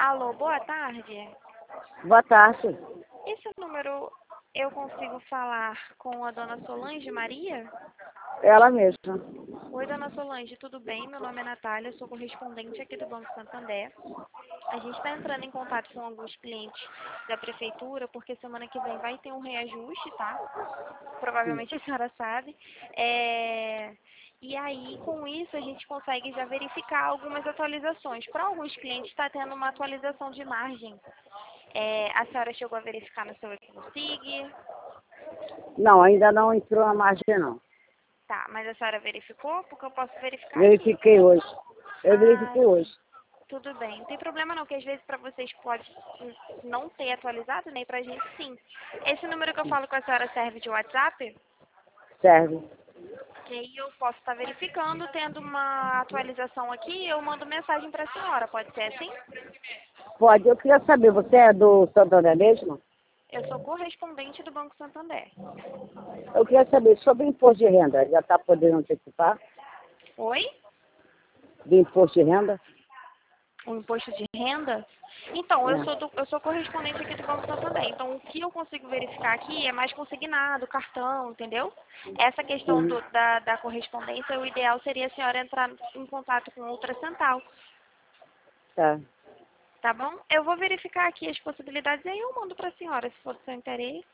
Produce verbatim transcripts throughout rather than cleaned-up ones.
Alô, boa tarde. Boa tarde. Esse número eu consigo falar com a dona Solange Maria? Ela mesma. Oi, dona Solange, tudo bem? Meu nome é Natália, sou correspondente aqui do Banco Santander. A gente está entrando em contato com alguns clientes da prefeitura, porque semana que vem vai ter um reajuste, tá? Provavelmente a senhora sabe. É... E aí, com isso, a gente consegue já verificar algumas atualizações. Para alguns clientes está tendo uma atualização de margem. É... A senhora chegou a verificar no seu Econsig? Não, ainda não entrou na margem, não. Tá, mas a senhora verificou? Porque eu posso verificar aqui. Verifiquei hoje. Eu Ah, verifiquei hoje. tudo bem. Não tem problema não, que às vezes para vocês pode não ter atualizado, nem pra gente sim. Esse número que eu falo com a senhora serve de WhatsApp? Serve. E aí eu posso estar verificando, tendo uma atualização aqui, eu mando mensagem para a senhora, pode ser assim? Pode. Eu queria saber, você é do Santander mesmo? Eu sou correspondente do Banco Santander. Eu queria saber sobre o imposto de renda. Já está podendo antecipar? Oi? Do imposto de renda? O imposto de renda? Então, eu sou, É. do, eu sou correspondente aqui do Banco Santander. Então, o que eu consigo verificar aqui é mais consignado, cartão, entendeu? Essa questão Uhum. do, da, da correspondência, o ideal seria a senhora entrar em contato com outra central. Tá. Tá bom? Eu vou verificar aqui as possibilidades e aí eu mando para a senhora, se for do seu interesse.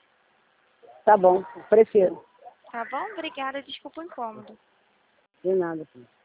Tá bom. Prefiro. Tá bom? Obrigada, desculpa o incômodo. De nada. Filho.